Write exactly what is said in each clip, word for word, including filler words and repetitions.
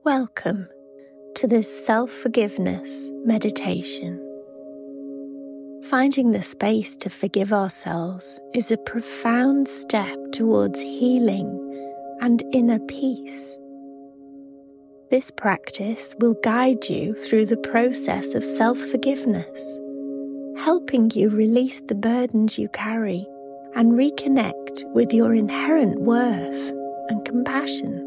Welcome to this self-forgiveness meditation. Finding the space to forgive ourselves is a profound step towards healing and inner peace. This practice will guide you through the process of self-forgiveness, helping you release the burdens you carry and reconnect with your inherent worth and compassion.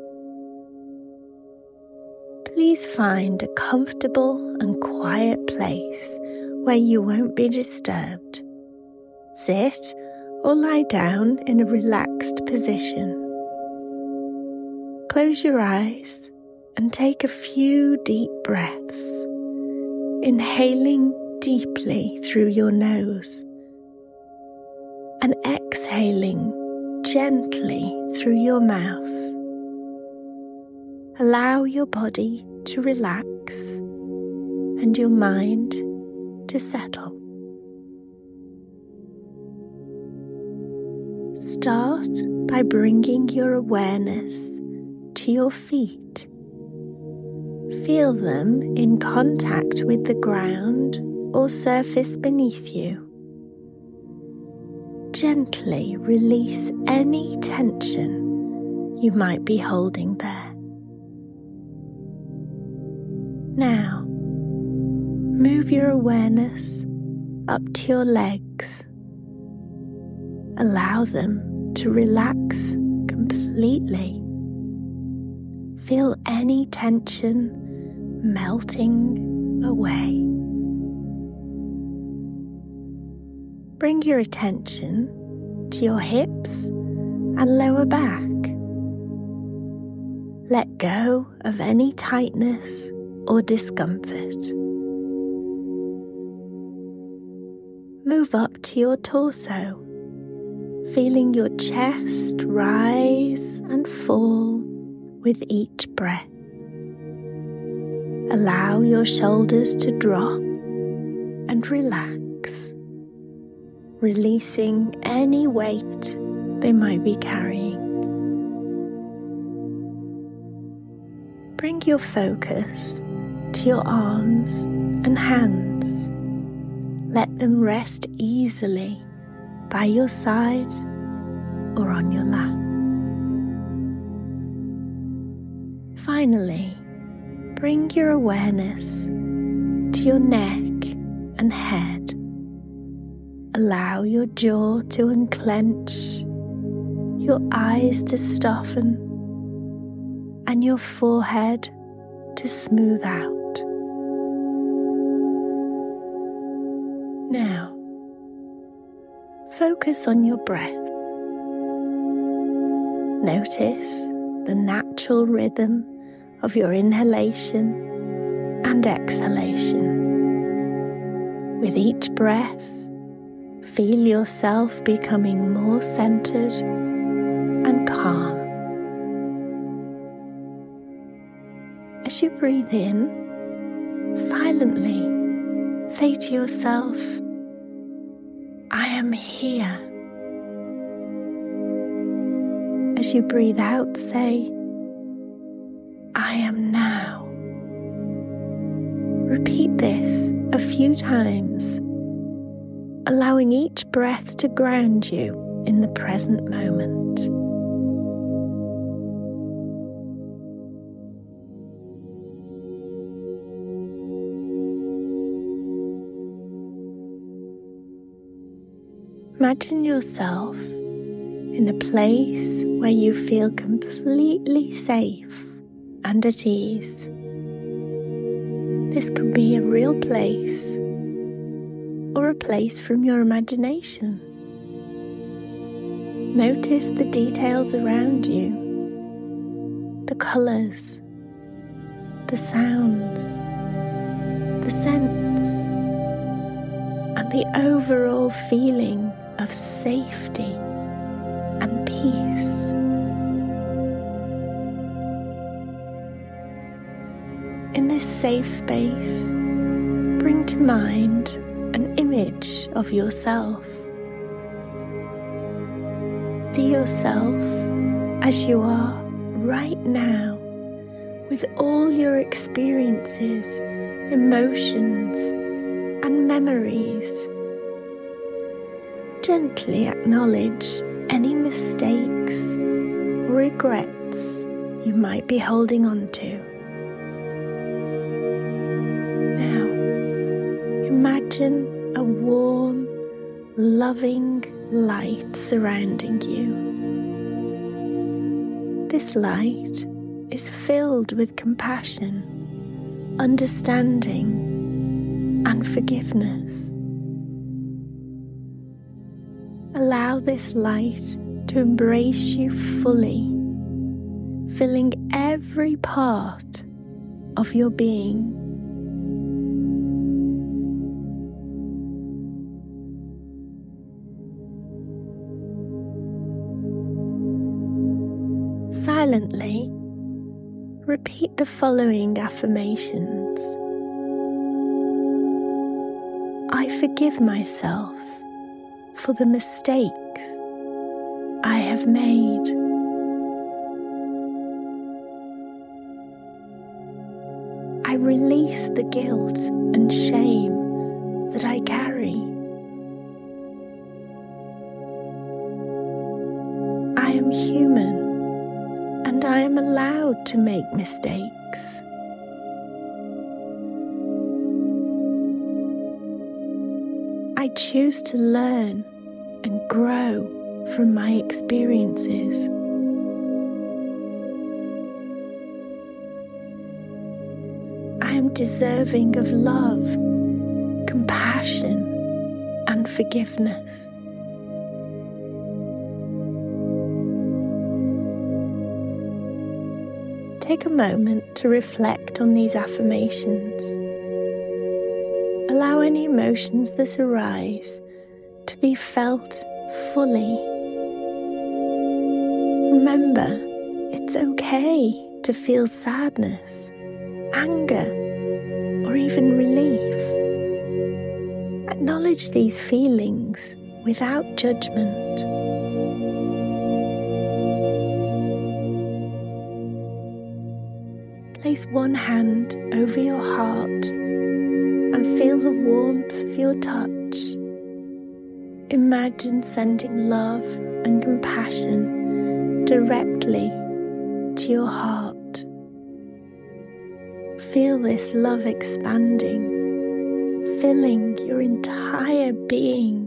Please find a comfortable and quiet place where you won't be disturbed. Sit or lie down in a relaxed position. Close your eyes and take a few deep breaths, inhaling deeply through your nose and exhaling gently through your mouth. Allow your body to relax and your mind to settle. Start by bringing your awareness to your feet. Feel them in contact with the ground or surface beneath you. Gently release any tension you might be holding there. Now, move your awareness up to your legs. Allow them to relax completely. Feel any tension melting away. Bring your attention to your hips and lower back. Let go of any tightness or discomfort. Move up to your torso, feeling your chest rise and fall with each breath. Allow your shoulders to drop and relax, releasing any weight they might be carrying. Bring your focus to your arms and hands. Let them rest easily by your sides or on your lap. Finally, bring your awareness to your neck and head. Allow your jaw to unclench, your eyes to soften, and your forehead to smooth out. Now, focus on your breath. Notice the natural rhythm of your inhalation and exhalation. With each breath, feel yourself becoming more centered and calm. As you breathe in, silently say to yourself, I am here. As you breathe out, say, I am now. Repeat this a few times, allowing each breath to ground you in the present moment. Imagine yourself in a place where you feel completely safe and at ease. This could be a real place or a place from your imagination. Notice the details around you, the colors, the sounds, the scents, and the overall feeling of safety and peace. In this safe space, bring to mind an image of yourself. See yourself as you are right now, with all your experiences, emotions, and memories. Gently acknowledge any mistakes or regrets you might be holding on to. Now, imagine a warm, loving light surrounding you. This light is filled with compassion, understanding, and forgiveness. Allow this light to embrace you fully, filling every part of your being. Silently, repeat the following affirmations. I forgive myself for the mistakes I have made. I release the guilt and shame that I carry. I am human and I am allowed to make mistakes. I choose to learn and grow from my experiences. I am deserving of love, compassion, and forgiveness. Take a moment to reflect on these affirmations. Allow any emotions that arise to be felt fully. Remember, it's okay to feel sadness, anger, or even relief. Acknowledge these feelings without judgment. Place one hand over your heart and feel the warmth of your touch. Imagine sending love and compassion directly to your heart. Feel this love expanding, filling your entire being.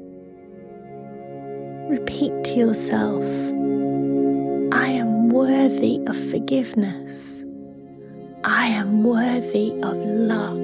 Repeat to yourself, I am worthy of forgiveness. I am worthy of love.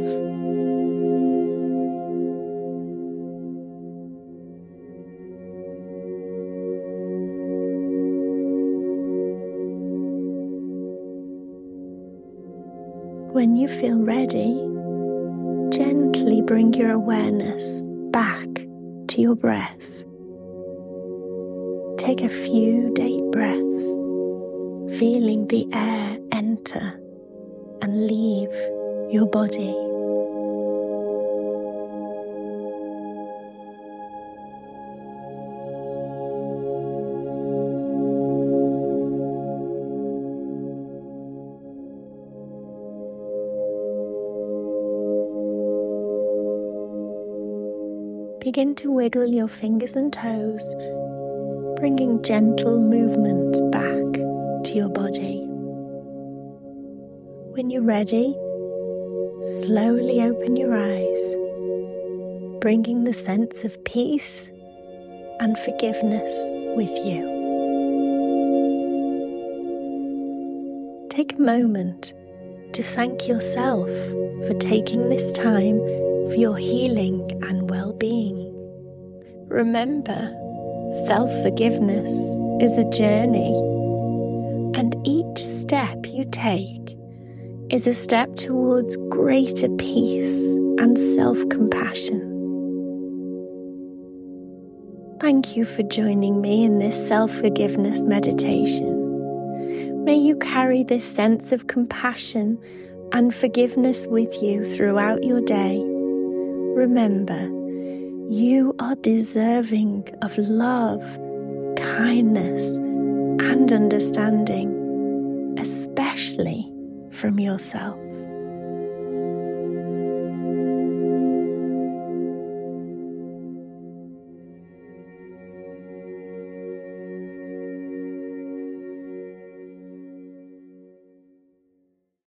When you feel ready, gently bring your awareness back to your breath. Take a few deep breaths, feeling the air enter and leave your body. Begin to wiggle your fingers and toes, bringing gentle movement back to your body. When you're ready, slowly open your eyes, bringing the sense of peace and forgiveness with you. Take a moment to thank yourself for taking this time for your healing and well-being. Remember, self-forgiveness is a journey, and each step you take is a step towards greater peace and self-compassion. Thank you for joining me in this self-forgiveness meditation. May you carry this sense of compassion and forgiveness with you throughout your day. Remember, you are deserving of love, kindness, and understanding, especially from yourself.